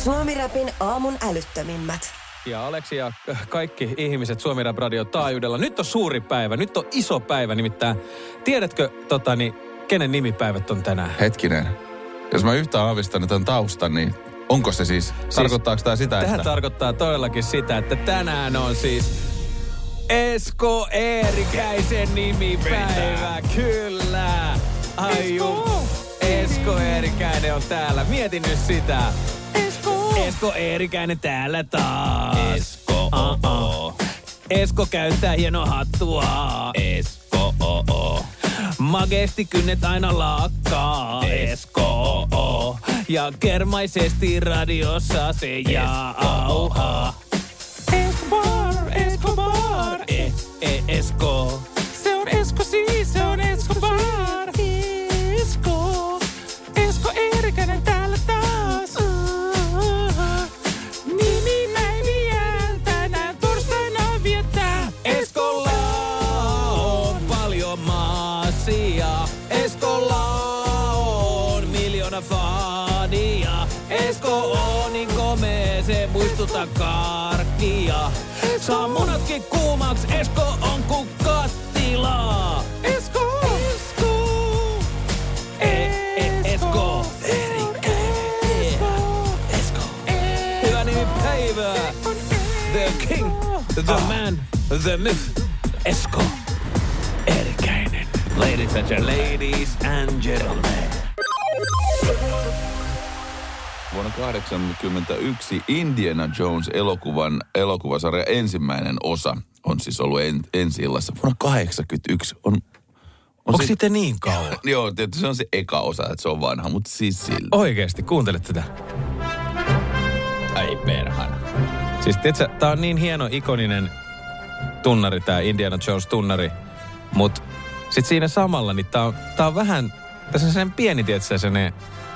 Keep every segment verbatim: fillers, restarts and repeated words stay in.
Suomi-räpin aamun älyttömimmät. Ja Aleksi ja kaikki ihmiset Suomi Rap Radio taajuudella. Nyt on suuri päivä, nyt on iso päivä. Nimittäin, tiedätkö, totani, kenen nimipäivät on tänään? Hetkinen. Jos mä yhtään aavistan tämän taustan, niin onko se siis, siis tarkoittaako tämä sitä, Tämä että... tarkoittaa todellakin sitä, että tänään on siis Esko Eerikäisen nimipäivä. Kyllä. Ai juu. Esko Eerikäinen on täällä. Mietin nyt sitä. Esko. Esko Eerikäinen täällä taas. Esko, oh, oh. Esko käyttää hienoa hattua. Esko, oh, oh. Magesti kynnet aina lakkaa. Esko, oh, oh. Ja kermaisesti radiossa se jauhaa. Escobar, Escobar. E, e, Esko. Se on Esko siis, se on Escobar. Esko. Esko Eerikäinen täällä taas. Nimipäiviään tänään torstaina viettää. Eskolla on paljon maasia. Eskolla on miljoona fania. Esko on niin komea, se muistuttaa karkkia. Saa munatkin kuumaks, Esko on kuin kattila. Esko, Esko, e, e, Esko, Eerikäinen, Esko, hyvä nimipäivä. The King, the Man, the Myth, Esko Eerikäinen. Ladies and gentlemen. Ladies and gentlemen. Vuonna kahdeksankymmentäyksi Indiana Jones elokuvan elokuvasarja ensimmäinen osa on siis ollut en, ensi illassa. Vuonna kahdeksankymmentäyksi on... on Onko se, sitten niin kauan? Joo, tietysti se on se eka osa, että se on vanha, mutta siis sillä. Oikeesti, kuuntelet tätä. Ai perhana. Siis tiiätkö, tää on niin hieno, ikoninen tunnari, tää Indiana Jones-tunnari. Mut sit siinä samalla, niin tää on, tää on vähän, tässä on sen pieni, tiiätkö, sellainen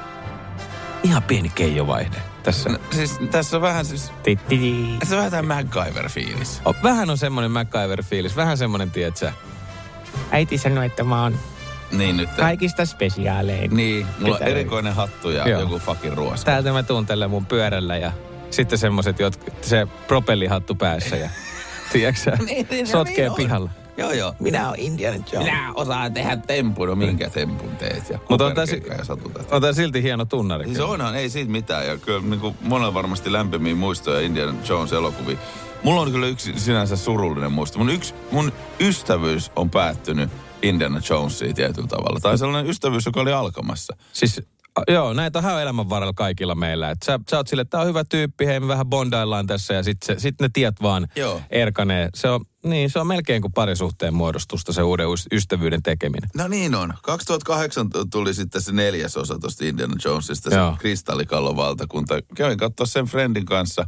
ihan pieni keijovaihde tässä. No, siis tässä on vähän siis... Tässä on vähän tämä MacGyver-fiilis. Oh, vähän on semmonen MacGyver-fiilis, vähän semmonen, tiiätkö. Äiti sanoi, että mä oon niin, nyt kaikista spesiaalein. Niin, mulla on Tytär. erikoinen hattu ja Joo. joku fucking ruoska. Täältä mä tuun tällä mun pyörällä ja sitten semmoset, jotka se propellihattu päässä ja tiiäksä, niin, niin, sotkee niin pihalla. Joo, joo. Minä oon Indiana Jones. Minä osaan tehdä tempun. No minkä tempun teet? Ja mutta on tää, on tää silti hieno tunnari. Siis onhan, ei siitä mitään. Ja kyllä niin kuin monella varmasti lämpimiä muistoja Indiana Jones elokuvia. Mulla on kyllä yksi sinänsä surullinen muisto. Mun, yksi, mun ystävyys on päättynyt Indiana Jonesiin tietyllä tavalla. Tai sellainen ystävyys, joka oli alkamassa. Siis joo, näitä on ihan elämän varrella kaikilla meillä. Et sä, sä oot sille, että tää on hyvä tyyppi, hei me vähän bondaillaan tässä ja sitten sit ne tiet vaan joo. erkanee. Se on, niin, se on melkein kuin parisuhteen muodostusta se uuden ystävyyden tekeminen. No niin on. kaksituhattakahdeksan tuli sitten se neljäs osa tuosta Indiana Jonesista, se Kristallikallon valtakunta. Kävin katsoa sen friendin kanssa.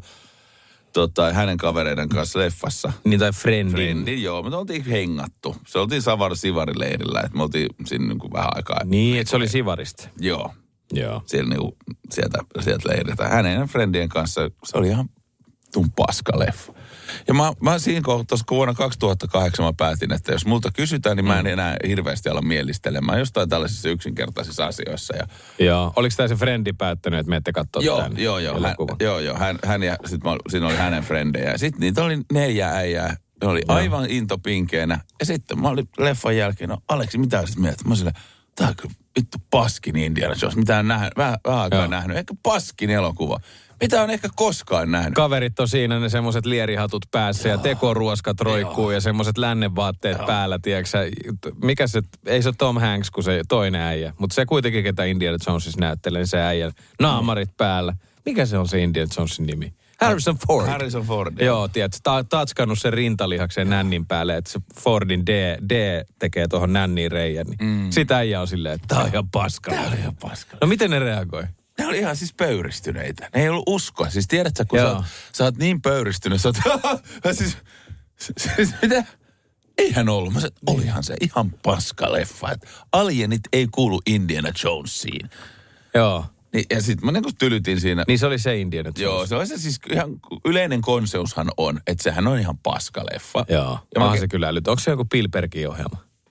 Tota, hänen kavereiden kanssa leffassa. Niin tai friendin. Friendin, joo. Me oltiin hengattu. Se oltiin Savar Sivarileirillä, että me oltiin siinä niin kuin vähän aikaa. Niin, että se oli Sivarista. Joo. Joo. Siellä niin kuin, sieltä, sieltä leiriltä. Hänen friendien kanssa se oli ihan tun paska leffa. Ja mä, mä siinä kohtaa, kun vuonna kaksituhattakahdeksan mä päätin, että jos multa kysytään, niin mä en enää hirveästi ala mielistelemään jostain tällaisissa yksinkertaisissa asioissa. Ja... Joo. Oliko tämä se frendi päättänyt, että menette katsoa joo, tämän joo, joo, hän, joo, joo. Hän, hän ja sitten siinä oli hänen frendejä. Sitten niitä oli neljä äijää. Ne oli joo. aivan intopinkeenä. Ja sitten mä olin leffan jälkeen, no Aleksi, mitä sä mietit? Mä olin silleen, tää on kyllä vittu paskin Indiana Jones. Mitä on nähnyt, vähän, vähän aikaa nähnyt. Ehkä paskin elokuva. Mitä on ehkä koskaan nähnyt. Kaverit on siinä, ne semmoiset lierihatut päässä joo. ja tekoruoskat roikkuu joo. ja semmoiset lännenvaatteet joo. päällä, tiedätkö mikä se, ei se ole Tom Hanks kuin se toinen äijä, mutta se kuitenkin, ketä Indiana Jonesissa näyttelee, niin se äijä, naamarit mm. päällä. Mikä se on se Indiana Jonesin nimi? Harrison Ford. Harrison Ford. Joo, joo tiedätkö, ta- tatskannut sen rintalihaksen nännin päälle, että se Fordin D, D tekee tuohon nänniin reijän. Niin mm. sitä äijä on silleen, että tää on ihan paska. Tää on ihan paska. No miten ne reagoi? Ne oli ihan siis pöyristyneitä. Ne ei ollut uskoa. Siis tiedätkö, kun sä oot, sä oot niin pöyristynyt, sä oot, siis, siis mitä? Eihän ollut. Mä sanoin, että olihan se ihan paska leffa. Että alienit ei kuulu Indiana Jonesiin. Joo. Niin, ja sitten mä niin kuin tylytin siinä. Niin se oli se Indiana Jones. Joo, se oli se siis ihan yleinen konseushan on, että sehän on ihan paska leffa. Joo, ja onhan se kyllä älyt. Onko se joku Spielbergin ohjelma?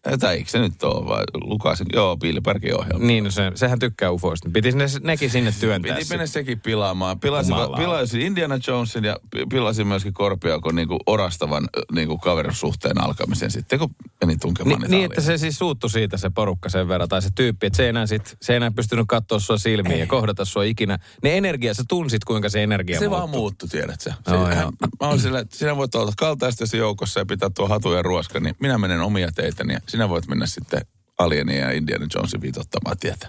Tai eikö se nyt ole, vai Lukasin, joo, Bilbergin ohjelma. Niin, no se, sehän tykkää ufoista. Piti ne, nekin sinne työntää. Piti mennä sekin pilaamaan. Pilasin, pilasin Indiana Jonesin ja pilasin myöskin Korpiakon niinku orastavan niinku kaverisuhteen alkamisen sitten, kun meni tunkemaan Ni, niitä Niin, että se siis suuttui siitä se porukka sen verran, tai se tyyppi, että se ei enää, sit, se ei enää pystynyt katsoa sua silmiin ei. ja kohdata sua ikinä. Ne energia, sä tunsit, kuinka se energia se muuttui. Se vaan muuttui, tiedätkö? Se, no, hän, mä olin sillä, että sinä voit olla kaltaistesi joukossa ja pitää tuo hatu ja ruoska, niin minä menen omia teitäni ja sinä voit mennä sitten Alienin ja Indiana Jonesin viitottamaan tietä.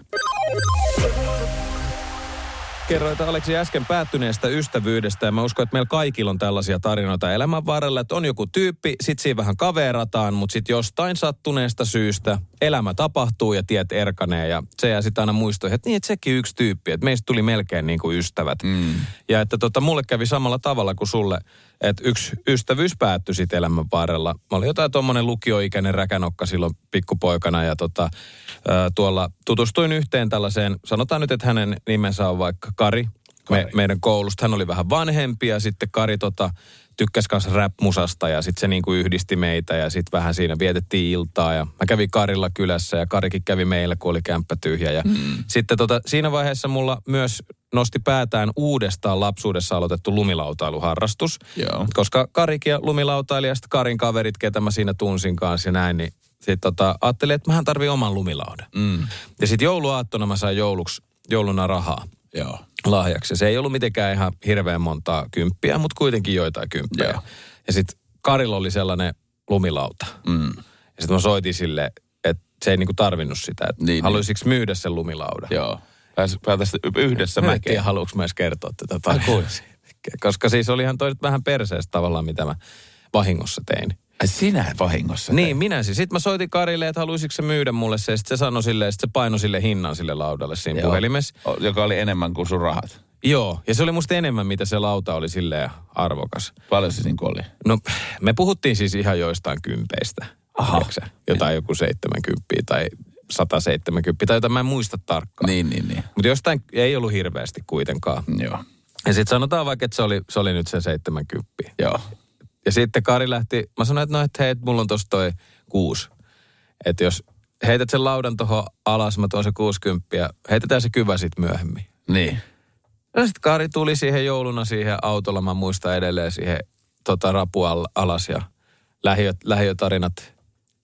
Kerroit Aleksi äsken päättyneestä ystävyydestä ja mä uskon, että meillä kaikilla on tällaisia tarinoita elämän varrella, että on joku tyyppi, sit siinä vähän kaverataan, mutta sit jostain sattuneesta syystä elämä tapahtuu ja tiet erkanee ja se jää sitten aina muistoihin, että niin, että sekin yksi tyyppi, että meistä tuli melkein niin kuin ystävät. Mm. Ja että tota, mulle kävi samalla tavalla kuin sulle, että yksi ystävyys päättyi sitten elämän varrella. Mä olin jotain tommonen lukioikäinen räkänokka silloin pikkupoikana ja tota, ää, tuolla tutustuin yhteen tällaiseen, sanotaan nyt, että hänen nimensä on vaikka Kari, Kari. Me, meidän koulusta. Hän oli vähän vanhempi ja sitten Kari tota, tykkäsi kanssa rap-musasta ja sitten se niinku yhdisti meitä ja sitten vähän siinä vietettiin iltaa ja mä kävin Karilla kylässä ja Karikin kävi meillä, kun oli kämppä tyhjä. Ja mm. sitten tota, siinä vaiheessa mulla myös nosti päätään uudestaan lapsuudessa aloitettu lumilautailuharrastus. Joo. Koska Karikin ja lumilautailija ja sitten Karin kaverit, ketä mä siinä tunsin kanssa ja näin, niin sitten tota, ajattelin, että mähän tarvii oman lumilaudan. Mm. Ja sitten jouluaattona mä sain jouluksi, jouluna rahaa. Joo. Lahjaksi. Se ei ollut mitenkään ihan hirveän montaa kymppiä, mutta kuitenkin joitain kymppejä. Joo. Ja sitten Karilla oli sellainen lumilauta. Mm. Ja sitten mä soitin sille, että se ei niinku tarvinnut sitä. Että niin, haluaisiko niin. myydä sen lumilaudan? Joo. Päätäisiin yhdessä mäkeen. Mä en tiedä, haluanko mä edes kertoa tätä tarinaa. Koska siis olihan toi vähän perseestä tavallaan, mitä mä vahingossa tein. Sinä vahingossa Niin, tein. minä siis. Sitten mä soitin Karille, että haluaisiko se myydä mulle se. Sitten se sanoi silleen, että se painoi sille hinnan sille laudalle siinä Joo. puhelimessa. Joka oli enemmän kuin sun rahat. Joo, ja se oli musta enemmän, mitä se lauta oli silleen arvokas. Paljon se niin oli? No, me puhuttiin siis ihan joistain kympeistä. Aha. Jotain joku seitsemänkymmentä tai sata seitsemänkymmentä tai jotain, mä en muista tarkkaan. Niin, niin, niin. Mutta jostain ei ollut hirveästi kuitenkaan. Joo. Ja sitten sanotaan vaikka, että se oli, se oli nyt se seitsemänkymmentä. Joo. Ja sitten Kari lähti, mä sanoin, että no, että hei, mulla on tossa toi kuusi. Että jos heität sen laudan tohon alas, mä tuon se kuusikymmentä ja heitetään se kyvä sit myöhemmin. Niin. Ja sitten Kari tuli siihen jouluna siihen autolla, mä muistan edelleen siihen tota, rapu alas ja lähiö, lähiötarinat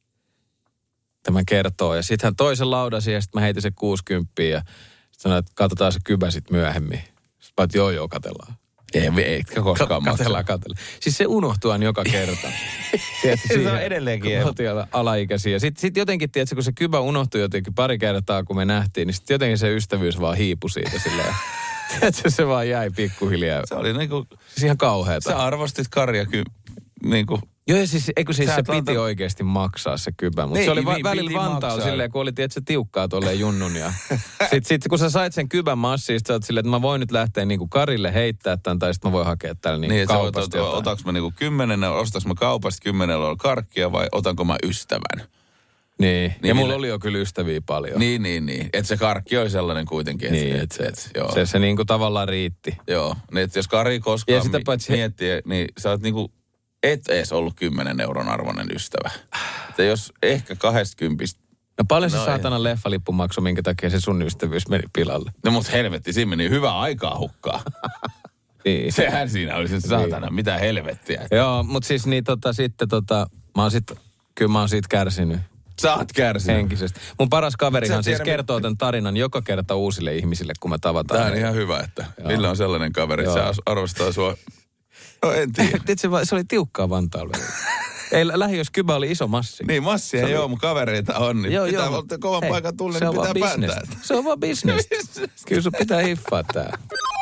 tämän kertoo. Ja sitten hän toi sen laudan siihen, sitten mä heitin se kuusikymmentä ja sitten sanoin, että katsotaan se kyvä sit myöhemmin. Sitten mä oon, joo joo, katellaan. Ei, eikä koskaan maksa. Katellaan, katellaan. Siis se unohtuu aina joka kerta. Tiedätkö, siihen, se on edelleenkin. Alaikäisiä. Sitten sit jotenkin, tiedätkö, kun se kyvä unohtui jotenkin pari kertaa, kun me nähtiin, niin sitten jotenkin se ystävyys vaan hiipui siitä silleen. Tiedätkö, se vaan jäi pikkuhiljaa. Se oli niinku... Siis ihan kauheata. Sä arvostit Karja ky... niinku... Joo, siis, eikö siis Sä se tuolta... piti oikeasti maksaa se kypä. Mutta niin, se oli va- niin, välillä Vantaalla silleen, kun oli, tiedätkö, tiukkaa tolleen junnun. Ja... sitten sit, kun sä sait sen kypän massiin, sä oot silleen, että mä voin nyt lähteä niinku Karille heittää tämän, tai sitten mä voin hakea täällä niinku niin, kaupasta jotain. Otaks mä niinku kymmenen, ostaks mä kaupasta kymmenellä karkkia vai otanko mä ystävän? Niin, niin ja mulla oli jo kyllä ystäviä paljon. Niin, niin, niin. Että se karkki oli sellainen kuitenkin. Et, niin, et, et, et, joo. Se, se niinku tavallaan riitti. Joo, niin että jos Kari koskaan ja sitä paitsi... miettii, niin sä oot niinku, et ees ollut kymmenen euron arvoinen ystävä. Että jos ehkä kahdestakymmentä... No paljon se no, saatanan leffalippu maksoi, minkä takia se sun ystävyys meni pilalle. No mut helvetti, siinä meni hyvää aikaa hukkaa. niin. Sehän siinä oli se saatana, niin. Mitä helvettiä. Joo, mut siis niin tota sitten tota, mä oon sit, kyllä mä oon siitä kärsinyt. Sä oot kärsinyt. Henkisesti. Mun paras kaverihan siis kertoo mit... tämän tarinan joka kerta uusille ihmisille, kun me tavataan. Tämä on ihan hyvä, että Ville on sellainen kaveri, että se arvostaa sua. No en tiedä. se oli tiukkaa Vantaalla. Ei, lähiössä Kybä oli iso massi. Niin, massia ei ole, mun kavereita on. Niin joo, pitää joo. Kovan Hei, paikan tulle, niin pitää päättää. Se on vaan bisnestä. Kyllä sun pitää hiffaa tää.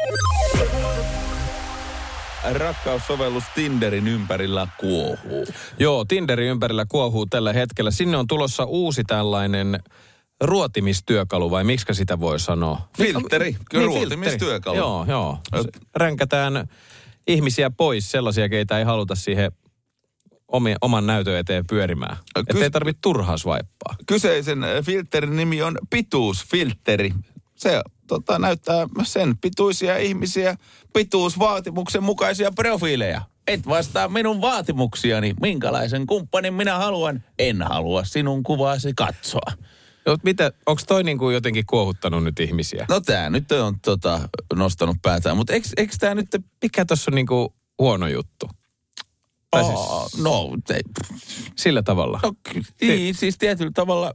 Rakkaussovellus Tinderin ympärillä kuohuu. Joo, Tinderin ympärillä kuohuu tällä hetkellä. Sinne on tulossa uusi tällainen ruotimistyökalu, vai miksikä sitä voi sanoa? Filtteri, kyllä niin, ruotimistyökalu. Joo, joo. Ränkätään ihmisiä pois, sellaisia, keitä ei haluta siihen omien, oman näytön eteen pyörimään. Kys- Että ei tarvitse turhaa swaippaa. Kyseisen filterin nimi on pituusfiltteri. Se tota, näyttää sen pituisia ihmisiä, pituusvaatimuksen mukaisia profiileja. et vastaa minun vaatimuksiani. Minkälaisen kumppanin minä haluan? En halua sinun kuvaasi katsoa. No, mitä, onko toi niinku jotenkin kuohuttanut nyt ihmisiä? No tää nyt on tota, nostanut päätään, mutta eikö, eikö tää nyt... Mikä tossa on niinku huono juttu? Tai oh, siis, no, te, sillä tavalla. No, niin, siis tietyllä tavalla...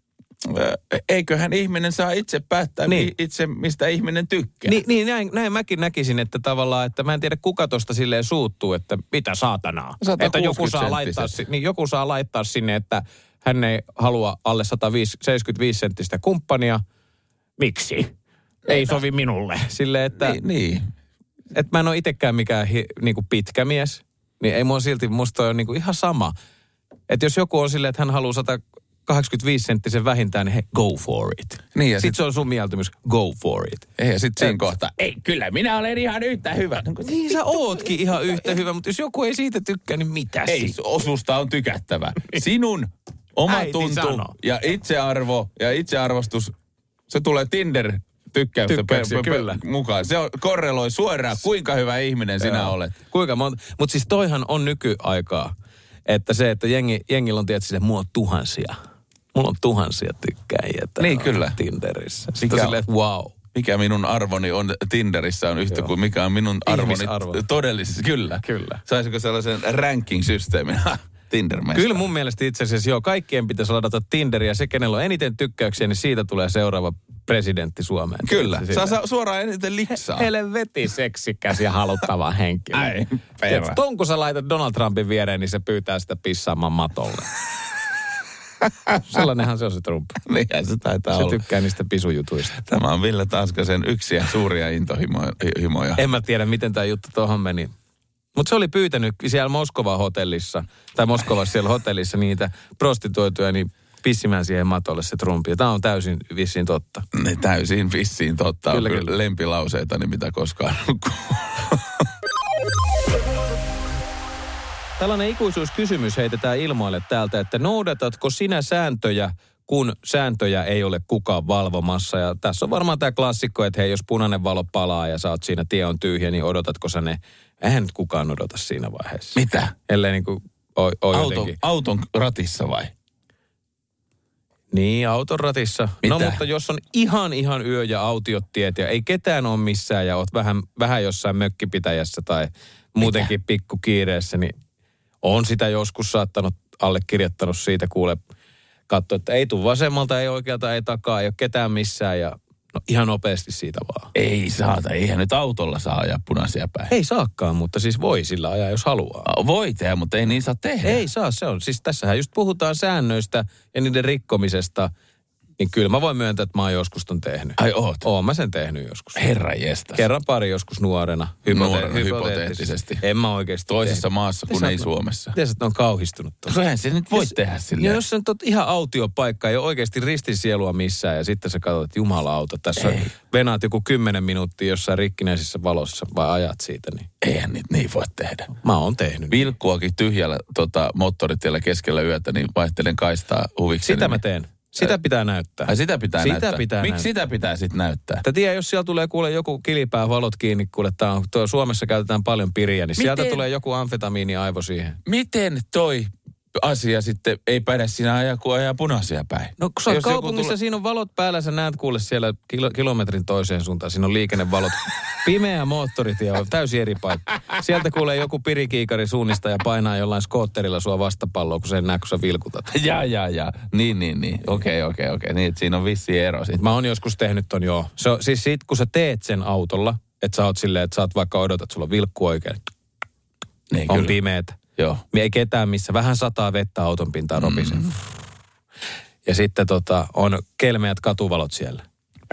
Eiköhän ihminen saa itse päättää niin. itse, mistä ihminen tykkää. Niin, niin näin, näin mäkin näkisin, että tavallaan, että mä en tiedä kuka tosta silleen suuttuu, että mitä saatanaa. Että joku saa, laittaa, niin joku saa laittaa sinne, että hän ei halua alle sata seitsemänkymmentäviisi senttistä kumppania. Miksi? Ei, ei sovi minulle. Silleen, että, niin, niin. että mä en ole itsekään mikään hi, niinku pitkä mies, niin ei mua silti, musta ole niinku ihan sama. Että jos joku on silleen, että hän haluaa sata kahdeksankymmentäviisi senttisen vähintään, niin he, go for it. Niin sitten sit se on sun mieltymys, go for it. Ei, ja sitten siinä kohtaa, ei, kyllä minä olen ihan yhtä hyvä. Niin sä ootkin ihan yhtä hyvä, mutta jos joku ei siitä tykkää, niin mitä ei, sit? osusta on tykättävä. Sinun omatunto ja itsearvo ja itsearvostus, se tulee Tinder tykkäystä Tykkäyksiä, pe- pe- kyllä. mukaan. Se on, korreloi suoraan, kuinka hyvä ihminen sinä Joo. olet. Kuinka monta. Mutta siis toihan on nykyaikaa, että se, että jengi, jengillä on tietysti, että mulla on tuhansia. Mulla on tuhansia tykkäjiä niin, kyllä. Tinderissä. Sitten on silleen, että wow. Mikä minun arvoni on Tinderissä on yhtä Joo. kuin mikä on minun arvoni todellisessa. Kyllä. Kyllä. Saisiko sellaisen ranking-systeemin Tinder-mesta? Kyllä mun mielestä itse asiassa joo, kaikkien pitäisi ladata Tinderiä. Se, kenellä on eniten tykkäyksiä, niin siitä tulee seuraava presidentti Suomeen. Kyllä. Saa, saa suoraan eniten liksaa. Helvetin seksikäs ja haluttava henkilö. Ai, perä. Tuon kun sä laitat Donald Trumpin viereen, niin se pyytää sitä pissaamaan matolle. Sellainenhan se on se Trump. Niinhän se taitaa se olla. Se tykkää niistä pisujutuista. Tämä on Ville Tanskasen yksiä suuria intohimoja. En mä tiedä, miten tämä juttu tuohon meni. Mutta se oli pyytänyt siellä Moskovan hotellissa, tai Moskovassa siellä hotellissa niitä prostituoituja, niin pissimään siihen matolle se Trump. Ja tämä on täysin vissiin totta. Ne täysin vissiin totta. Kyllä, on kyllä. Lempilauseitani, mitä koskaan on. Tällainen ikuisuuskysymys heitetään ilmoille täältä, että noudatatko sinä sääntöjä, kun sääntöjä ei ole kukaan valvomassa. Ja tässä on varmaan tämä klassikko, että hei, jos punainen valo palaa ja sä oot siinä, tie on tyhjä, niin odotatko sä ne? Eihän nyt kukaan odota siinä vaiheessa. Mitä? Ellei niin kuin o, o Auto, auton ratissa vai? Niin, auton ratissa. Mitä? No mutta jos on ihan ihan yö ja autiot tiet ja ei ketään ole missään ja oot vähän, vähän jossain mökkipitäjässä tai muutenkin Mitä? pikku kiireessä, niin on sitä joskus saattanut allekirjoittanut siitä kuule katsoa, että ei tule vasemmalta, ei oikealta, ei takaa, ei ole ketään missään ja no ihan nopeasti siitä vaan. Ei saata, eihän nyt autolla saa ajaa punaisia päin. Ei saakaan, mutta siis voi sillä ajaa, jos haluaa. Voi tehdä, mutta ei niin saa tehdä. Ei saa, se on. Siis tässähän just puhutaan säännöistä ja niiden rikkomisesta. Niin kyllä mä voin myöntää, että mä oon joskus ton tehnyt. Ai oot? Oon mä sen tehnyt joskus. Herra jestas. Kerran pari joskus nuorena. Hypote- nuorena hypoteettisesti. En mä oikeasti toisessa tehnyt. maassa, kun ei Suomessa. Miten sä on kauhistunut tuossa? Eihän se nyt voi jos, tehdä silleen. Jos se on ihan autiopaikka, ei ole oikeasti ristisielua missään ja sitten sä katsot, että jumalauta, tässä ei. venaat joku kymmenen minuuttia jossain rikkinäisissä valossa vai ajat siitä. Niin. Eihän niitä niin voi tehdä. Mä oon tehnyt. Vilkkuakin tyhjällä tota, moottoritiellä keskellä yötä, niin vaihtelen kaistaa huvikseni. Sitä mä teen. Sitä pitää näyttää. Ai sitä pitää sitä näyttää? Pitää Miksi näyttää? sitä pitää sitten näyttää? Tää tiedä, jos siellä tulee kuule joku kilipää valot kiinni, kuule tää on, tuo Suomessa käytetään paljon piriä, niin Miten? sieltä tulee joku amfetamiini aivo siihen. Miten toi asia sitten ei pädä siinä ajaa, kun ajaa punaisia päin? No kun sä oot Jos kaupungissa, tule... siinä on valot päällä, sä näet kuule siellä kilo, kilometrin toiseen suuntaan, siinä on liikennevalot. Pimeä moottoritie on täysin eri paikka. Sieltä kuulee joku pirikiikari suunnista ja painaa jollain skootterilla sua vastapalloa, kun sen näe, kun sä vilkutat. Jaa, jaa, jaa. Niin, niin, niin. Okei, okei, okei. Niin, että siinä on vissi ero sitten. Mä oon joskus tehnyt ton joo. Se on, siis sit, kun sä teet sen autolla, että sä oot silleen, että sä oot vaikka odotat, sulla on vilkku oikein. Niin, on kyllä. pimeetä. Joo. Ei ketään missä. Vähän sataa vettä auton pintaan ropisee. Mm. Ja sitten tota, on kelmeät katuvalot siellä.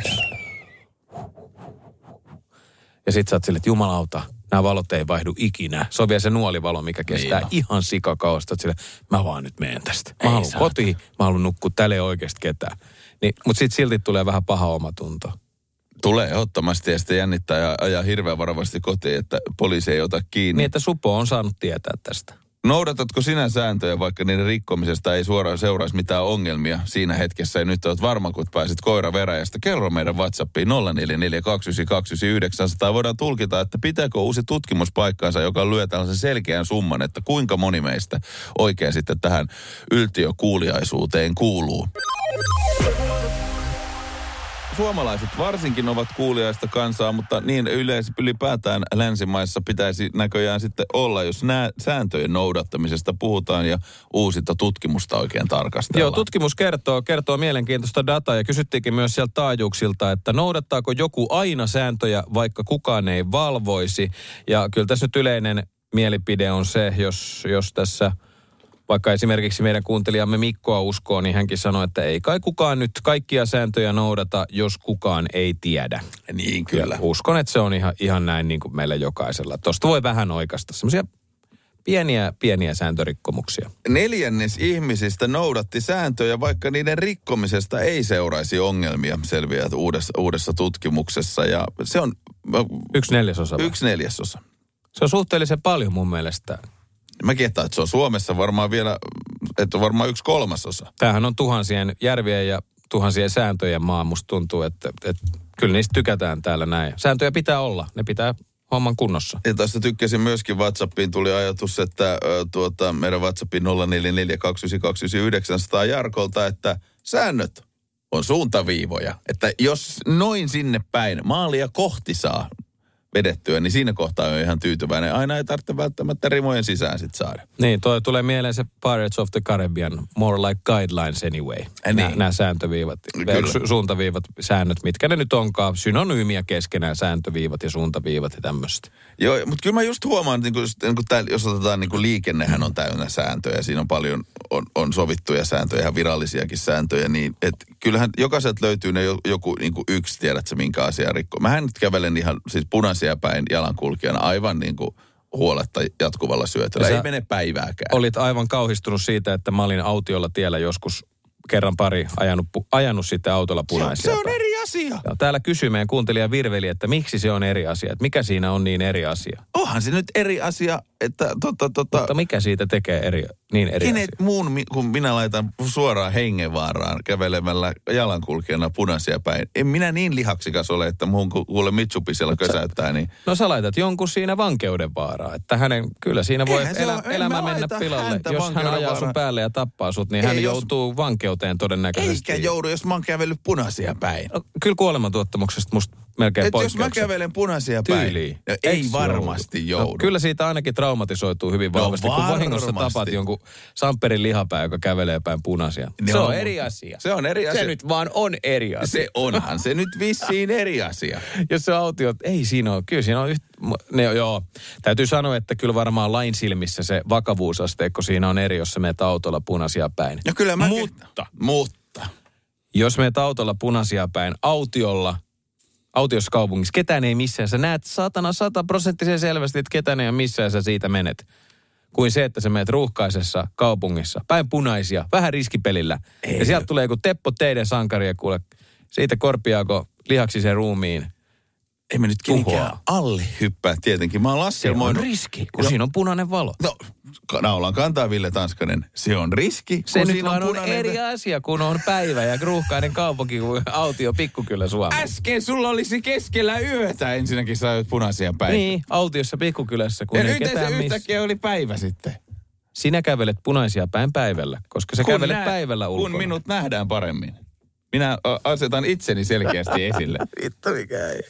Ja sit sä oot silleen, että jumalauta, nämä valot ei vaihdu ikinä. Se on vielä se nuolivalo, mikä kestää niin ihan sikakausta. Silleen, mä vaan nyt menen tästä. Mä haluan kotiin, mä haluan nukkua, täällä ei oikeasti ketään. Niin, mutta sit silti tulee vähän paha omatunto. Tulee ehdottomasti ja sitten jännittää ja ajaa hirveän varovasti kotiin, että poliisi ei ota kiinni. Niin, että Supo on saanut tietää tästä. Noudatatko sinä sääntöjä, vaikka niiden rikkomisesta ei suoraan seuraisi mitään ongelmia siinä hetkessä? Ja nyt olet varma, kun pääsit koiraveräjästä. Kerro meidän WhatsAppiin nolla neljä neljä kaksi yhdeksän kaksi yhdeksän yhdeksän nolla nolla. Voidaan tulkita, että pitääkö uusi tutkimuspaikkansa, joka lyö tällaisen selkeän summan, että kuinka moni meistä oikein sitten tähän yltiökuuliaisuuteen kuuluu. Suomalaiset varsinkin ovat kuuliaista kansaa, mutta niin yleensä ylipäätään länsimaissa pitäisi näköjään sitten olla, jos nämä sääntöjen noudattamisesta puhutaan ja uusinta tutkimusta oikein tarkastellaan. Joo, tutkimus kertoo, kertoo mielenkiintoista dataa ja kysyttiinkin myös sieltä taajuuksilta, että noudattaako joku aina sääntöjä, vaikka kukaan ei valvoisi. Ja kyllä tässä nyt yleinen mielipide on se, jos, jos tässä... Vaikka esimerkiksi meidän kuuntelijamme Mikkoa uskoo, niin hänkin sanoi, että ei kai kukaan nyt kaikkia sääntöjä noudata, jos kukaan ei tiedä. Niin kyllä. Ja uskon, että se on ihan, ihan näin niin kuin meillä jokaisella. Tuosta voi vähän oikaista semmoisia pieniä, pieniä sääntörikkomuksia. Neljännes ihmisistä noudatti sääntöjä, vaikka niiden rikkomisesta ei seuraisi ongelmia, selviää uudessa, uudessa tutkimuksessa. Ja se on... Yksi neljäsosa. Vai? Yksi neljäsosa. Se on suhteellisen paljon mun mielestä. Mä kietään, että se on Suomessa varmaan vielä, että on varmaan yksi kolmasosa. Tämähän on tuhansien järvien ja tuhansien sääntöjen maa. Musta tuntuu, että, että kyllä niistä tykätään täällä näin. Sääntöjä pitää olla, ne pitää homman kunnossa. Ja tästä tykkäsin myöskin WhatsAppiin, tuli ajatus, että ö, tuota, meidän WhatsAppin nolla neljä neljä kaksi yhdeksän kaksi yhdeksän yhdeksän nolla nolla Jarkolta, että säännöt on suuntaviivoja. Että jos noin sinne päin maalia kohti saa vedettyä, niin siinä kohtaa on ihan tyytyväinen. Aina ei tarvitse välttämättä rimojen sisään sit saada. Niin, toi tulee mieleen se Pirates of the Caribbean, more like guidelines anyway. Niin. Nämä, nämä sääntöviivat, su, suuntaviivat, säännöt, mitkä ne nyt onkaan, synonyymiä keskenään, sääntöviivat ja suuntaviivat ja tämmöistä. Joo, mutta kyllä mä just huomaan, niin kun, niin kun tää, jos otetaan niin kun liikennehän on täynnä sääntöjä, siinä on paljon, on, on sovittuja sääntöjä, ihan virallisiakin sääntöjä, niin että kyllähän jokaiselta löytyy ne joku niin kuin yksi, tiedätkö minkä asian rikko. Mähän nyt kävelen ihan siis punaisia päin jalankulkijana aivan niin kuin huoletta jatkuvalla syötöllä. Ei mene päivääkään. Olit aivan kauhistunut siitä, että mä olin autiolla tiellä joskus kerran pari ajanut, ajanut sitten autolla punaisia. Se on, se on eri asia. Ja täällä kysyy meidän kuuntelija Virveli, että miksi se on eri asia, että mikä siinä on niin eri asia. Onhan se nyt eri asia, että tota, tota... Mutta mikä siitä tekee eri, niin eri Kenet asia? muun, kun minä laitan suoraan hengenvaaraan kävelemällä jalankulkijana punaisia päin. En minä niin lihaksikas ole, että muun kuule Mitsubisella kösäyttää. Niin... No sä laitat jonkun siinä vankeuden vaaraa, että hänen, kyllä siinä voi elä, ole, elämä mennä pilalle. Jos hän ajaa sun päälle ja tappaa sut, niin ei, hän jos... joutuu vankeuteen todennäköisesti. Eikä joudu, jos mä oon kävellyt punaisia päin. No, kyllä kuolemantuottamuksesta musta melkein et poikkeuksia. Jos mä kävelen punaisia päin, no, ei varmasti joudu. No, kyllä siitä ainakin traumatisoituu hyvin vahvasti, no, kun vahingossa tapat jonkun Samperin lihapää, joka kävelee päin punaisia. No, se on eri asia. Se on eri asia. Se nyt vaan on eri asia. Se onhan se nyt vissiin eri asia. Jos se autio, ei siinä ole, kyllä siinä on yhtä, ne, joo. Täytyy sanoa, että kyllä varmaan lain silmissä se vakavuusasteikko siinä on eri, jos sä meet autolla punaisia päin. No kyllä mä... Mutta, mutta. Jos meet autolla punaisia päin, autiolla, autiossa kaupungissa, ketään ei missään. Sä näet satana sataprosenttisen selvästi, että ketään ei ole missään sä siitä menet. Kuin se, että sä menet ruuhkaisessa kaupungissa, päin punaisia, vähän riskipelillä. Ei. Ja sieltä tulee joku Teppo teidän sankari ja kuule, siitä korpiaako lihaksisen ruumiin. Ei me nyt kenenkään alle hyppää tietenkin. Mä oon laskelmoinut. Se on riski, kun no, siinä on punainen valo. No, naulan kantaa Ville Tanskanen. Se on riski, se kun nyt vaan on, on eri ve- asia, kun on päivä ja ruuhkainen kaupunki kuin autio pikkukylä Suomessa. Äsken sulla olisi keskellä yötä ensinnäkin sä olet punaisia päin. Niin, autiossa pikkukylässä, kun ja ei nyt ketään se miss... yhtäkkiä oli päivä sitten. Sinä kävelet punaisia päin päivällä, koska sä kun kävelet nä- päivällä ulkona. Kun minut nähdään paremmin. Minä asetan itseni selkeästi esille. Vittu mikä ei.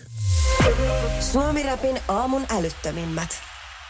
Suomi-rapin aamun älyttömimmät.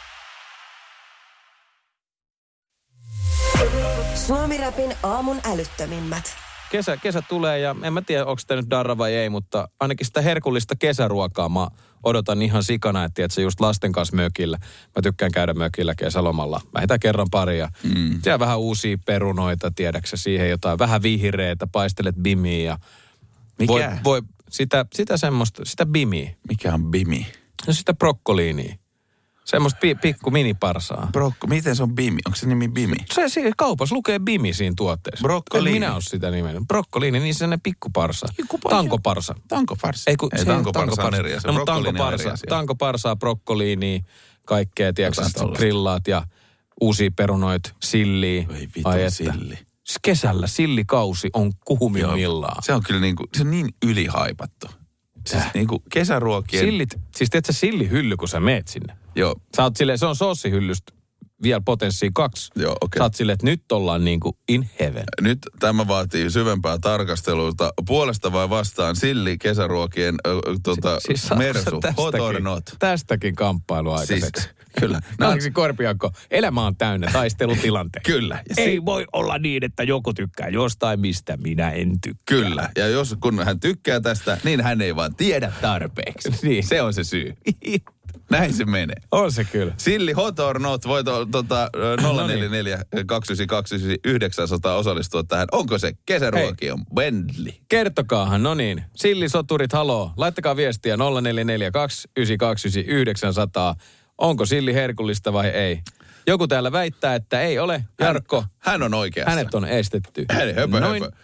Suomi-rapin aamun älyttömimmät. Kesä, kesä tulee ja en mä tiedä, onko tämä nyt darra vai ei, mutta ainakin sitä herkullista kesäruokaa mä odotan ihan sikana, että se just lasten kanssa mökillä. Mä tykkään käydä mökillä kesälomalla. Vähintään kerran paria. Mm. Siellä vähän uusia perunoita, tiedäksä siihen jotain. Vähän vihreitä, paistelet bimiä ja mikä? Voi, voi sitä, sitä semmoista, sitä bimiä. Mikä on bimi? No sitä brokkoliinia. Semmoista pi, pikku miniparsaa. Brokko, miten se on bimi? Onko se nimi bimi? Se siinä kaupassa lukee bimi siinä tuotteessa. Brokkoliini. En minä ole sitä nimennyt. Brokkoliini, niin se on ne pikkuparsa. Tankoparsa. Tankoparsa. Ei, kun, Ei tankoparsa on eri asia. No, tankoparsa, tankoparsaa, brokkoliini, kaikkea, tiedätkö, grillaat ja uusia perunoita, silliä. Ei vittu silli. Kesällä sillikausi on kuumimmillaan. Se on kyllä niin kuin, se on niin ylihaipattu. Siis niin kuin kesäruokien... Sillit, siis teet sä sillihylly, kun sä meet sinne. Joo. Sä oot silleen, se on soossihyllystä vielä potenssia kaksi. Joo, okei. Okay. Sä oot silleen, että nyt ollaan niin kuin in heaven. Nyt tämä vaatii syvempää tarkastelulta. Puolesta vai vastaan silli kesäruokien äh, tota, si- siis mersu, hot or not. Tästäkin kamppailu aikaiseksi. Siis, kyllä. No, Aleksi Korpiakko, elämä on täynnä taistelutilanteita. Kyllä. Ja Ei si- voi olla niin, että joku tykkää jostain, mistä minä en tykkää. Kyllä. Ja jos kun hän tykkää tästä, niin hän ei vaan tiedä tarpeeksi. Niin. Se on se syy. Näin se menee. On se kyllä. Silli hot or not, voit tota, nolla neljä neljä kaksi yhdeksän kaksi yhdeksän sata osallistua tähän. Onko se kesäruokion Bentley? Kertokaahan, no niin. Sillisoturit, haloo. Laittakaa viestiä nolla neljä neljä kaksi yhdeksän kaksi yhdeksän sata. Onko silli herkullista vai ei? Joku täällä väittää, että ei ole. Jarkko. Hän, hän on oikeassa. Hänet on estetty. Hän, höpö, Noin. höpö.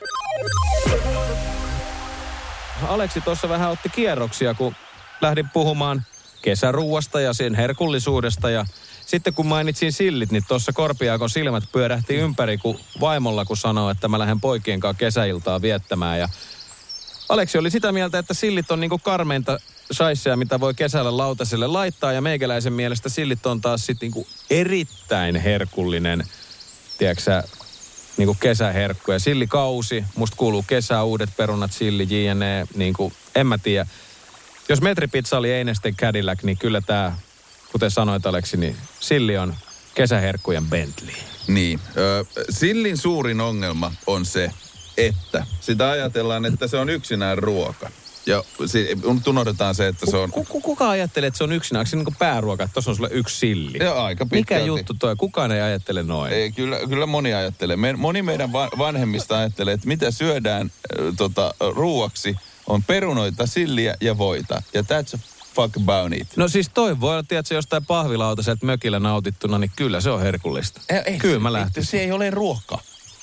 Aleksi tuossa vähän otti kierroksia, kun lähdin puhumaan kesäruuasta ja sen herkullisuudesta. Ja sitten kun mainitsin sillit, niin tuossa Korpiaakon silmät pyörähti ympäri kun vaimolla, kun sanoi, että mä lähden poikien kanssa kesäiltaa viettämään. Ja Aleksi oli sitä mieltä, että sillit on niinku karmeinta shaisseja, mitä voi kesällä lautaselle laittaa. Ja meikäläisen mielestä sillit on taas sitten niinku erittäin herkullinen, tiedätkö sä, niinku kesäherkku. Ja sillikausi, musta kuuluu kesä, uudet perunat, silli, jne. Niinku, en mä tiedä. Jos metripizza oli Einesten Cadillac, niin kyllä tämä, kuten sanoit Aleksi, niin silli on kesäherkkujen Bentley. Niin. Ö, sillin suurin ongelma on se, että sitä ajatellaan, että se on yksinään ruoka. Ja unohdetaan se, että se on... Kuka, kuka ajattelee, että se on yksinään? Onko se niin kuin pääruoka, että tuossa on sulle yksi silli? Joo, aika pitkälti. Mikä juttu toi? Kukaan ei ajattele noin. Ei, kyllä, kyllä moni ajattelee. Me, moni meidän vanhemmista ajattelee, että mitä syödään äh, tota, ruuaksi on perunoita, silliä ja voita. Ja that's a fuck about it. No siis toi voi olla, tiedätkö, jostain pahvilauta sieltä mökillä nautittuna, niin kyllä se on herkullista. Ei, ei, kyllä mä se, lähtisin. Se ei ole ruoka.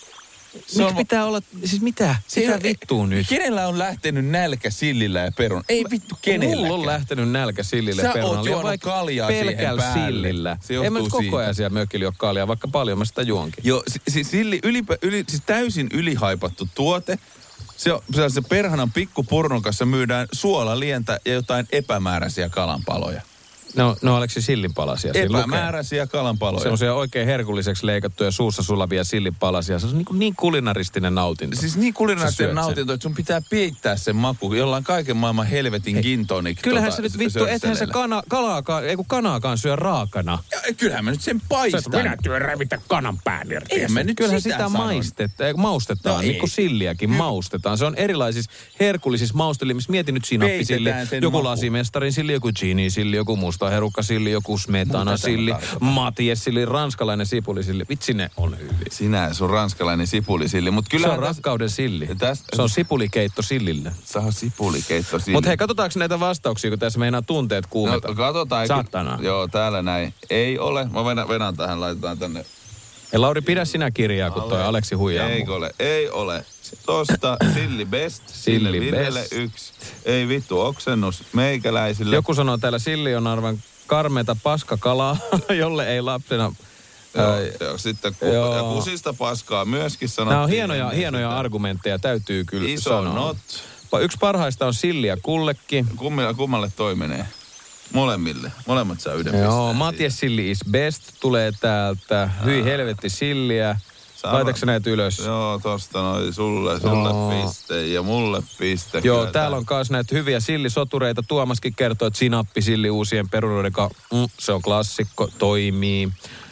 Miksi on... pitää olla, siis mitä? Mitä vittua nyt? Kenellä on lähtenyt nälkä sillillä ja perun? Ei vittu kenelläkään. Mulla on lähtenyt nälkä sillillä ja perunalla. Sä oot juonut kaljaa siihen päälle. Sillillä. En mä nyt koko ajan siellä mökillä ole kaljaa, vaikka paljon mä sitä juonkin. Joo, siis silli, ylipä, yli, siis täysin ylihaipattu tuote. Se on se perhanan pikkupurnukassa myydään suolalientä ja jotain epämääräisiä kalanpaloja. No, no Aleksi sillinpalasia. Epämääräisiä kalanpaloja. Semmoisia oikein herkulliseksi leikattuja suussa sulavia sillinpalasia. Se on niin, niin kulinaristinen nautinto. Siis niin kulinaristinen nautinto, että sun pitää peittää sen maku jollain kaiken maailman helvetin gin tonic. Kyllähän tota, se nyt vittu, ethän se kana, kalaakaan, ei kun kanaakaan syö raakana. Ja, kyllähän mä nyt sen paistan. Minä työn rävitä kanan pään irti. Ei mä nyt kyllähän sitä, sitä maistetta, maustetaan, no niin kuin silliäkin Hy- maustetaan. Se on erilaisissa herkullisissa maustelimissa. Mieti nyt sinappisilli, joku maku. Lasimestarin silli, joku gini silli, joku musta herukkasilli, joku smetana silli, Matias silli, ranskalainen sipulisilli. Vitsi ne on hyviä. Sinä ja sun ranskalainen sipulisilli. Mut kyllä se on täs, rakkauden silli. Täs, se on sipulikeitto sillille. Se on sipulikeitto sillille. Mutta hei, katsotaanko näitä vastauksia, kun tässä meinaa tunteet kuumeta. No katsotaan. Satana. Joo, täällä näin. Ei ole. Mä vedän, vedän tähän, laitetaan tänne. Ja Lauri, pidä sinä kirjaa, kun toi Aleksi huijaa. Ei ole, ei ole. Tosta Silli Best, Silli Villelle yksi. Ei vittu oksennus meikäläisille. Joku sanoo täällä Silli on arvan karmeita paskakalaa, jolle ei lapsena... Joo, ää, joo, sitten ku, joo. Ja kusista paskaa myöskin sanottiin. Nämä on hienoja, hienoja argumentteja, täytyy kyllä iso sanoa. Not. Yksi parhaista on silliä kullekin. Kummille, kummalle toi menee? Molemmille. Molemmat saa yhden pisteen. Joo, Matias Silli is best tulee täältä. Hyi helvetti silliä. Laitatko näitä ylös? Joo, tosta noin sulle, sulle oh. piste ja mulle piste. Joo, täällä tämän. On myös näitä hyviä sillisotureita. Tuomaskin kertoo, että sinappisilli uusien perunoiden kanssa, mm, se on klassikko, toimii.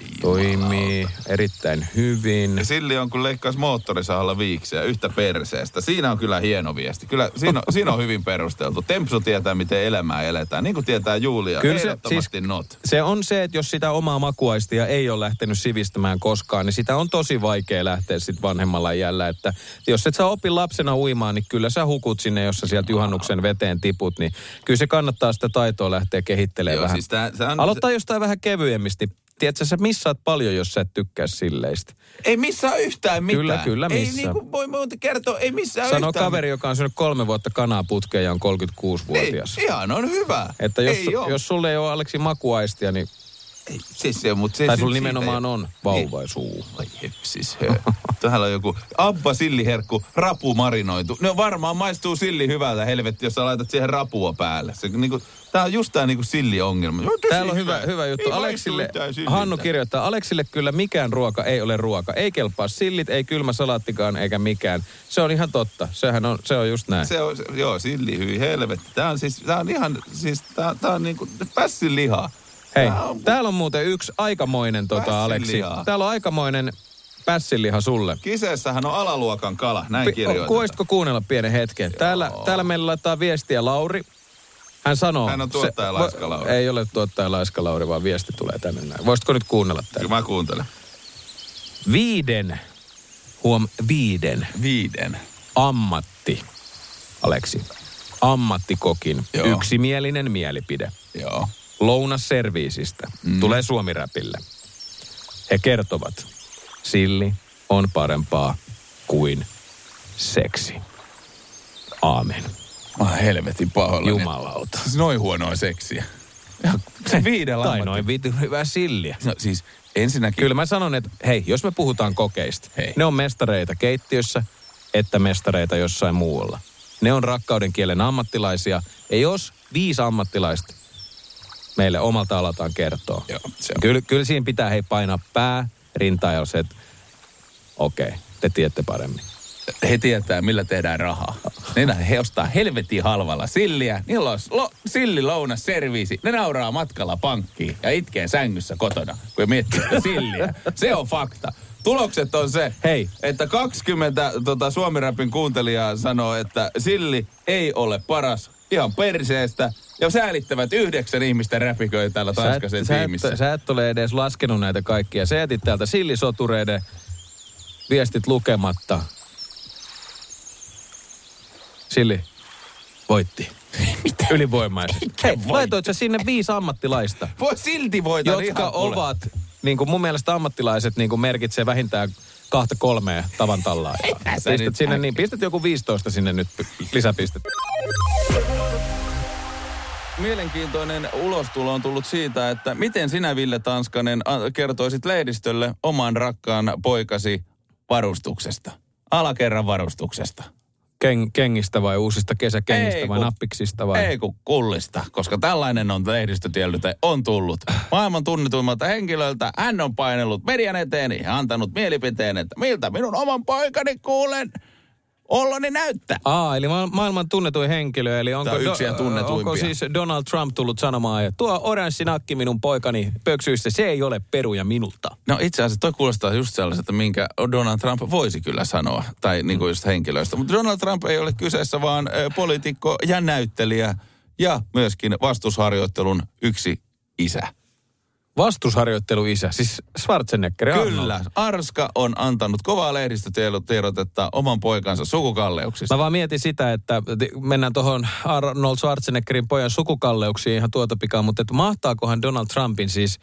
Toimii erittäin hyvin. Ja silli on kun leikkaisi moottorisahalla viiksiä yhtä perseestä. Siinä on kyllä hieno viesti. Kyllä siinä on, siinä on hyvin perusteltu. Tempsu tietää, miten elämää eletään. Niin kuin tietää Julia, kyllä se, siis, not. Se on se, että jos sitä omaa makuaistia ei ole lähtenyt sivistämään koskaan, niin sitä on tosi vaikea lähteä sitten vanhemmalla iällä. Että jos et sä opi lapsena uimaan, niin kyllä sä hukut sinne, jos sä sieltä juhannuksen veteen tiput. Niin kyllä se kannattaa sitä taitoa lähteä kehittelemään Joo, vähän. Siis tää, tää on... Aloittaa jostain vähän kevyemmisti. Tiedätkö, sä missaat paljon, jos sä et tykkää silleistä. Ei missaa yhtään mitään. Kyllä, kyllä missaa. Ei niin kuin voi monta kertoa, ei missään Sano yhtään. kaveri, joka on syönyt kolme vuotta kanaa putkeen ja on kolmekymmentäkuusi-vuotias. Ei, ihan on hyvä. Että jos, ei jos sulle ei ole Aleksi makuaistia, niin Ei, siis se, mutta se... Tai sulla nimenomaan on vauvaisuu. Ai hepsis, hö. Täällä on joku Abba silliherkku, rapu marinoitu. Ne on varmaan maistuu silli hyvältä, helvetti, jos sä laitat siihen rapua päälle. Se, niinku, tää on just tää niinku silliongelma. Täällä on hyvä, hyvä juttu. Ei Aleksille, Hannu kirjoittaa, Aleksille kyllä mikään ruoka ei ole ruoka. Ei kelpaa sillit, ei kylmä salaattikaan eikä mikään. Se on ihan totta. Sehän on, se on just näin. Se on, se, joo, silli hyi, helvetti. Tää on siis, tää on ihan, siis tää, tää on niinku pässin lihaa. Hei, on... täällä on muuten yksi aikamoinen, tota, Aleksi. Täällä on aikamoinen pässinliha sulle. Kyseessähän on alaluokan kala, näin kirjoitetaan. Voisitko kuunnella pienen hetken? Täällä, täällä meillä laittaa viestiä Lauri. Hän sanoo... Hän on tuottaja Laiska Lauri. Ei ole tuottaja Laiska Lauri, vaan viesti tulee tänne näin. Voisitko nyt kuunnella täällä? Kyllä mä kuuntelen. Viiden, huom, viiden. Viiden. Ammatti, Aleksi. Ammattikokin Joo. yksimielinen mielipide. Joo. Lounasserviisistä mm. tulee Suomi-räpille. He kertovat, silli on parempaa kuin seksi. Aamen. Mä oon helvetin pahoillani. Jumalauta. Siis noin huonoa seksiä. Ja se viidellä Tai noin viitin hyvää silliä. No siis ensinnäkin... Kyllä mä sanon, että hei, jos me puhutaan kokeista, hei. Ne on mestareita keittiössä, että mestareita jossain muualla. Ne on rakkauden kielen ammattilaisia. Ja jos viisi ammattilaista meille omalta alataan kertoo. Joo, se on. Kyllä, kyllä siinä pitää hei painaa pää, rintaa ja se, että okei, okay, te tiedätte paremmin. He tietää, millä tehdään rahaa. Ne he ostaa helvetin halvalla silliä. Niillä on lo, silli lounas serviisi. Ne nauraa matkalla pankkiin ja itkee sängyssä kotona, kun miettii sitä silliä. Se on fakta. Tulokset on se, Hei. että kaksikymmentä tota, Suomi-räpin kuuntelijaa sanoo, että silli ei ole paras ihan perseestä. Ja säälittävät yhdeksän ihmistä räpiköi täällä Tanskasen sä tiimissä. Sä et, sä et ole edes laskenut näitä kaikkia. Sä jätit täältä sillisotureiden viestit lukematta. Silli voitti. Mitä? Ylivoimaisesti. Hei, laitoit sä sinne viisi ammattilaista. Voi silti voitan jotka ihan ovat, niin kuin mun mielestä ammattilaiset niin kuin merkitsee vähintään kahta kolmea tavan tallaa. Pistät, sinne, niin, pistät joku viisitoista sinne nyt lisäpistet. Mielenkiintoinen ulostulo on tullut siitä, että miten sinä, Ville Tanskanen, kertoisit lehdistölle oman rakkaan poikasi varustuksesta. Alakerran varustuksesta. Ken, kengistä vai uusista kesäkengistä ei, vai kun, nappiksista vai? Ei kun kullista, koska tällainen on lehdistötiedotteessa on tullut. Maailman tunnetuimmalta henkilöltä hän on painellut median eteen ja antanut mielipiteen, että miltä minun oman poikani kuulen olloni näyttää. Aa, eli ma- maailman tunnetuin henkilö, eli onko, do- onko siis Donald Trump tullut sanomaan, että tuo oranssi nakki minun poikani pöksyissä, se ei ole peruja minulta. No itse asiassa toi kuulostaa just sellaiselta, minkä Donald Trump voisi kyllä sanoa, tai niin kuin just henkilöistä. Mutta Donald Trump ei ole kyseessä, vaan ä, poliitikko ja näyttelijä ja myöskin vastusharjoittelun yksi isä. Vastusharjoittelu isä, siis Schwarzenegger. Kyllä, Arnold. Arska on antanut kovaa lehdistötiedotetta oman poikansa sukukalleuksista. Mä vaan mietin sitä, että mennään tuohon Arnold Schwarzeneggerin pojan sukukalleuksiin ihan tuota pikaa, mutta että mahtaakohan Donald Trumpin siis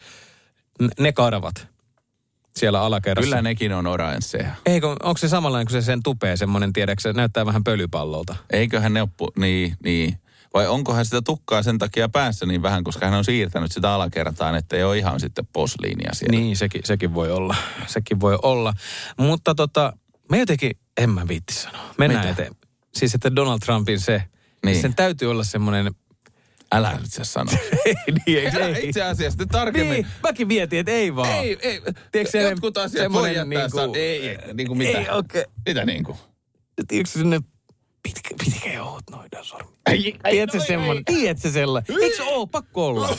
ne karvat siellä alakerrassa? Kyllä nekin on oransseja. Eikö, onko se samanlainen kuin se sen tupee semmoinen, tiedätkö, se näyttää vähän pölypallolta? Eiköhän ne oppu, niin, niin. Vai onkohan sitä tukkaa sen takia päässä niin vähän, koska hän on siirtänyt sitä alakertaan, että ei ole ihan sitten posliinia siellä. Niin, sekin, sekin voi olla. Sekin voi olla. Mutta tota, me jotenkin, en mä viitti sanoa. Mennään Mitä? eteen. Siis, että Donald Trumpin se, niin. sen täytyy olla semmoinen... Älä nyt se sano. ei, niin, ei, ei. Itse asiassa tarkemmin. Niin, mäkin mietin, että ei vaan. Ei, ei. Tiedätkö se jotkut asiat voi jättää niinku, san... Ei, ei, niin kuin mitä? Ei, okei. Okay. Mitä niin kuin? Tiedätkö sinne... Pitkä, pitkä jouhut noidan sormi. Tiedätkö semmoinen? Tiedätkö sellainen? Eikö se oo? Pakko olla.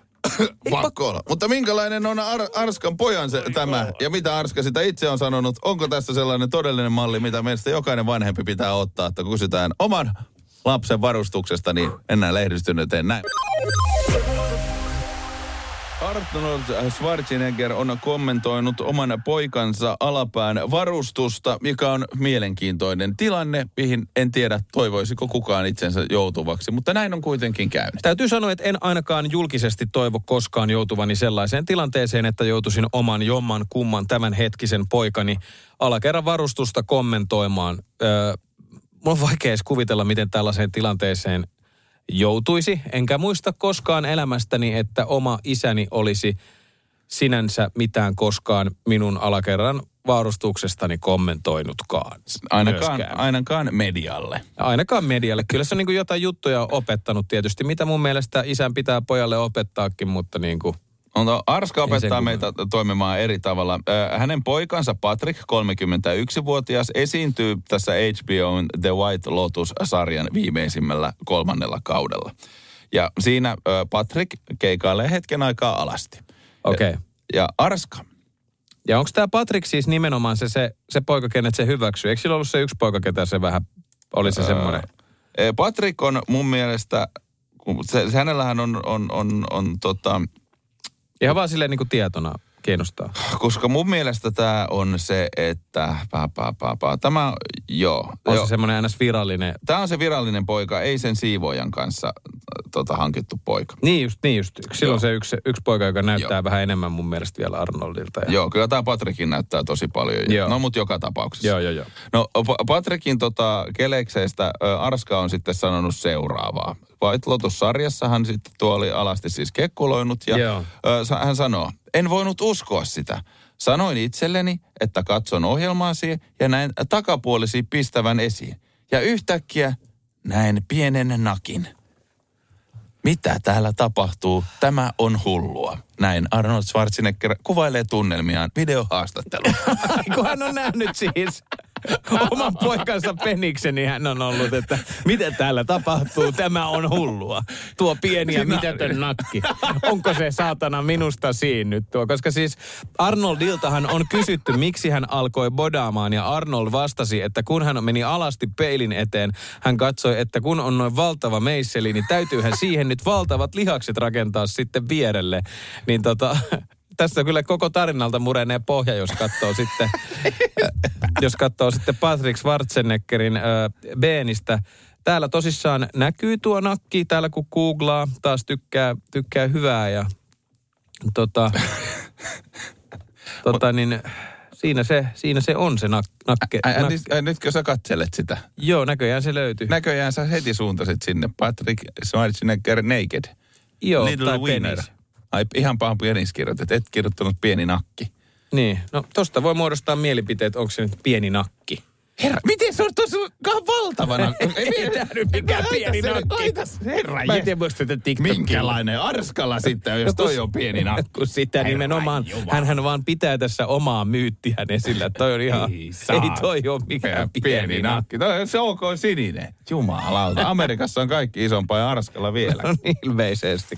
Pakko olla. Mutta minkälainen on Ar- Arskan pojan se, tämä? Ja mitä Arska sitä itse on sanonut? Onko tässä sellainen todellinen malli, mitä meistä jokainen vanhempi pitää ottaa? Että kun kysytään oman lapsen varustuksesta, niin mennään lehdistön eteen näin. Arnold Schwarzenegger on kommentoinut oman poikansa alapään varustusta, mikä on mielenkiintoinen tilanne, mihin en tiedä toivoisiko kukaan itsensä joutuvaksi, mutta näin on kuitenkin käynyt. Täytyy sanoa, että en ainakaan julkisesti toivo koskaan joutuvani sellaiseen tilanteeseen, että joutuisin oman jomman kumman tämänhetkisen poikani alakerran varustusta kommentoimaan. Öö, mulla on vaikea edes kuvitella, miten tällaiseen tilanteeseen joutuisi. Enkä muista koskaan elämästäni, että oma isäni olisi sinänsä mitään koskaan minun alakerran varustuksestani kommentoinutkaan. Ainakaan, ainakaan medialle. Ainakaan medialle. Kyllä se on niin kuin jotain juttuja opettanut tietysti, mitä mun mielestä isän pitää pojalle opettaakin, mutta niin kuin... No, Arska opettaa meitä toimimaan eri tavalla. Hänen poikansa Patrick, kolmekymmentäyksivuotias, esiintyy tässä H B O:n The White Lotus-sarjan viimeisimmällä kolmannella kaudella. Ja siinä Patrick keikailee hetken aikaa alasti. Okei. Okay. Ja, ja Arska. Ja onko tämä Patrick siis nimenomaan se, se, se poika, kenet se hyväksyy? Eikö sillä ollut se yksi poika, ketä se vähän oli se öö, semmoinen? Patrick on mun mielestä, se, se hänellähän on, on, on, on tota... Ihan vaan silleen niin kuin tietona kiinnostaa. Koska mun mielestä tämä on se, että... Pää, pää, pää, pää. Tämä, joo. On jo. Se semmoinen ns. Virallinen... Tämä on se virallinen poika, ei sen siivoojan kanssa tota, hankittu poika. Niin just, niin just. Silloin se yksi, yksi poika, joka näyttää joo. vähän enemmän mun mielestä vielä Arnoldilta. Ja... Joo, kyllä tämä Patrickin näyttää tosi paljon. Joo. No mut joka tapauksessa. Joo, joo, joo. No Patrickin tota, kelekseistä Arska on sitten sanonut seuraavaa. White Lotus-sarjassahan sitten tuo oli alasti siis kekkuloinut ja joo. hän sanoo, en voinut uskoa sitä. Sanoin itselleni, että katson ohjelmaasi ja näin takapuolisi pistävän esiin. Ja yhtäkkiä näen pienen nakin. Mitä täällä tapahtuu? Tämä on hullua. Näin Arnold Schwarzenegger kuvailee tunnelmiaan videohaastattelussa. Kun hän on nähnyt siis oman poikansa peniksen, niin hän on ollut, että mitä täällä tapahtuu? Tämä on hullua. Tuo pieni ja mitätön nakki. Onko se saatana minusta siinä nyt tuo? Koska siis Arnoldiltahan on kysytty, miksi hän alkoi bodaamaan ja Arnold vastasi, että kun hän meni alasti peilin eteen, hän katsoi, että kun on noin valtava meisseli, niin täytyyhän siihen nyt valtavat lihakset rakentaa sitten vierelle. Niin tota... Tässä kyllä koko tarinalta murenee pohja, jos katsoo sitten, jos katsoo sitten Patrick Schwarzeneggerin äh, Beenistä. Täällä tosissaan näkyy tuo nakki, täällä kun googlaa, taas tykkää, tykkää hyvää ja tota, tota niin, siinä se, siinä se on se nak, nakke. Ä, ä, nak- ä, nytkö sä katselet sitä? Joo, näköjään se löytyy. Näköjään sä heti suuntasit sinne Patrick Schwarzenegger naked. Joo, Little tai winner. penis. Ai ihan pahan pienis kirjoitat, et kirjoittanut pieni nakki. Niin, no tosta voi muodostaa mielipiteet, onko se nyt pieni nakki. Herra, miten se on tuossa valtava nakki? Ei tämä nyt mikään pieni nakki. Herra, mä en tiedä, muista tätä TikTokia. Minkälainen Arskalla sitten, jos toi on pieni nakki? Kun sitä herra nimenomaan, hänhän vaan pitää tässä omaa myyttiään esillä. Toi on ihan, ei, ei toi ole mikään pieni, pieni nakki. Toi on se OK sininen. Jumalauta, Amerikassa on kaikki isompaa ja Arskalla vielä. No ilmeisesti.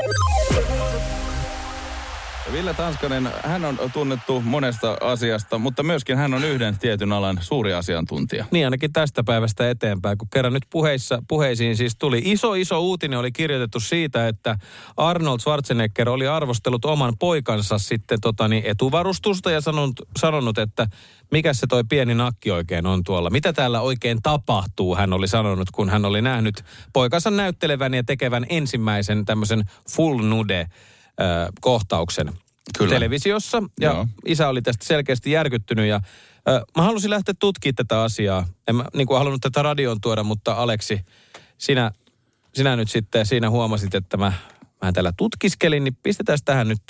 Ville Tanskanen, hän on tunnettu monesta asiasta, mutta myöskin hän on yhden tietyn alan suuri asiantuntija. Niin ainakin tästä päivästä eteenpäin, kun kerran nyt puheissa, puheisiin siis tuli iso iso uutinen, oli kirjoitettu siitä, että Arnold Schwarzenegger oli arvostellut oman poikansa sitten totani etuvarustusta ja sanonut, sanonut, että mikä se toi pieni nakki oikein on tuolla. Mitä täällä oikein tapahtuu, hän oli sanonut, kun hän oli nähnyt poikansa näyttelevän ja tekevän ensimmäisen tämmöisen full nude kohtauksen Kyllä. televisiossa. Ja Joo. isä oli tästä selkeästi järkyttynyt. Ja ö, mä halusin lähteä tutkimaan tätä asiaa. En mä niin kuin halunnut tätä radioon tuoda, mutta Aleksi, sinä, sinä nyt sitten siinä huomasit, että mä, mä täällä tutkiskelin, niin pistetään tähän nyt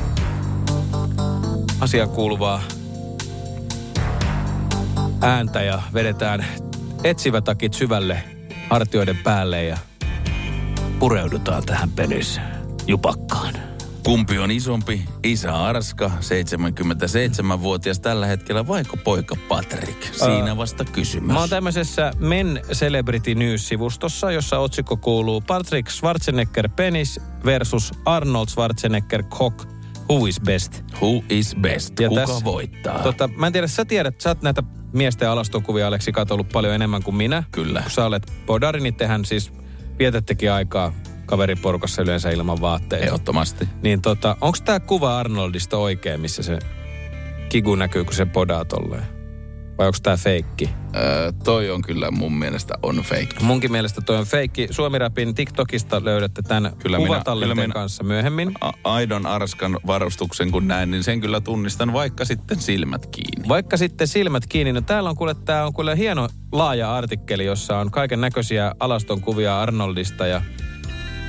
asiaan kuuluvaa ääntä ja vedetään etsivätakit syvälle hartioiden päälle ja pureudutaan tähän penis jupakkaan. Kumpi on isompi? Isä Arska, seitsemänkymmentäseitsemänvuotias tällä hetkellä, vaiko poika Patrick? Siinä vasta kysymys. Mä oon tämmöisessä Men Celebrity News-sivustossa, jossa otsikko kuuluu Patrick Schwarzenegger penis versus Arnold Schwarzenegger cock. Who is best? Who is best? Ja Kuka täs, voittaa? Tota, mä en tiedä, sä tiedät, sä oot näitä miesten alastonkuvia, Aleksi, katollut paljon enemmän kuin minä. Kyllä. Kun sä olet bodari, niin tehän siis vietettekin aikaa kaveriporukassa yleensä ilman vaatteita. Ehdottomasti. Niin tota, onko tää kuva Arnoldista oikein, missä se kiku näkyy, kun se podaa tolleen? Vai onko tää feikki? Öö, toi on kyllä mun mielestä on feikki. Munkin mielestä toi on feikki. Suomi-rapin TikTokista löydätte tämän kyllä kuvatallenteen minä, kanssa myöhemmin. A- aidon Arskan varustuksen kun näin, niin sen kyllä tunnistan, vaikka sitten silmät kiinni. Vaikka sitten silmät kiinni. No täällä on kuule, tää on kuule hieno laaja artikkeli, jossa on kaiken näköisiä alastonkuvia Arnoldista ja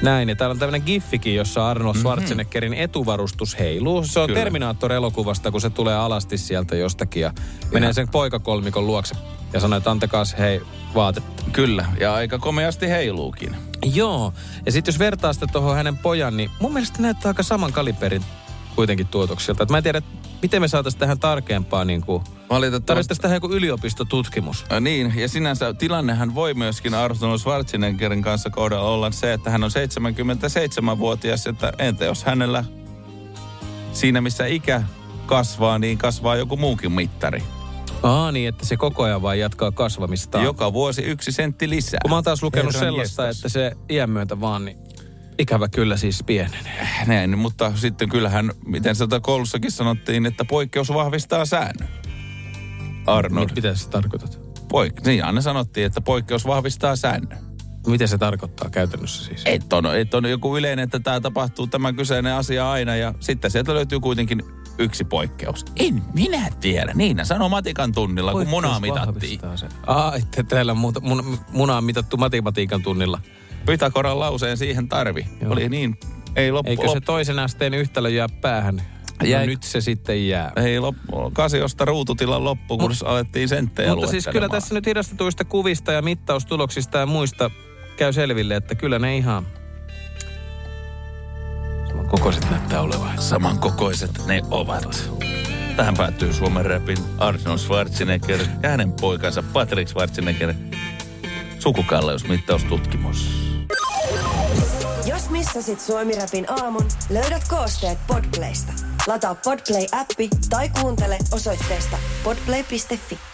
Näin, ja täällä on tämmöinen giffikin, jossa Arnold Schwarzeneggerin etuvarustus heiluu. Se on Kyllä. Terminaattor-elokuvasta, kun se tulee alasti sieltä jostakin ja menee Ja. sen poikakolmikon luokse ja sanoo, että antakaas hei vaatetta. Kyllä, ja aika komeasti heiluukin. Joo, ja sitten jos vertaa sitä tuohon hänen pojan, niin mun mielestä näyttää aika saman kaliberin kuitenkin tuotoksilta. Et mä en tiedä, miten me saataisiin tähän tarkempaa niin kuin... Valitettavasti. Tarvittaisiin tähän joku yliopistotutkimus. Ja niin, ja sinänsä tilannehan voi myöskin Arnold Schwarzeneggerin kanssa kohdalla olla se, että hän on seitsemänkymmentäseitsemänvuotias, että entä jos hänellä siinä missä ikä kasvaa, niin kasvaa joku muukin mittari. Aa niin, että se koko ajan vaan jatkaa kasvamista. Joka vuosi yksi sentti lisää. Kun mä oon taas lukenut Herran sellaista, jestas. että se iän myötä vaan, niin ikävä kyllä siis pienenee. Näin, mutta sitten kyllähän, miten sieltä koulussakin sanottiin, että poikkeus vahvistaa säännön. Arnold. Mit, mitä sä tarkoitat? Poik- niin, aina sanottiin, että poikkeus vahvistaa säännön. Mitä se tarkoittaa käytännössä siis? Et on, et on joku yleinen, että tämä tapahtuu tämä kyseinen asia aina ja sitten sieltä löytyy kuitenkin yksi poikkeus. En minä tiedä. Niin, sano matikan tunnilla, kun munaa mitattiin. Aa, että täällä muuta, mun, munaa on mitattu matematiikan tunnilla. Pythagoran lauseen siihen tarvi. Joo. Oli niin, ei loppu. Eikö loppu. se toisen asteen yhtälö jää päähän? Jäi- No nyt se sitten jää. Ei loppu. Kasiosta ruututilan loppu, kun Mut- alettiin senttejä Mutta siis kyllä tässä nyt hidastetuista kuvista ja mittaustuloksista ja muista käy selville, että kyllä ne ihan samankokoiset näyttää olevan. Samankokoiset ne ovat. Tähän päättyy Suomen Rapin Arnold Schwarzenegger ja hänen poikansa Patrick Schwarzenegger sukukalleusmittaustutkimus. Jos missasit Suomi Rapin aamun, löydät koosteet Podplaysta. Lataa Podplay-appi tai kuuntele osoitteesta podplay piste fi.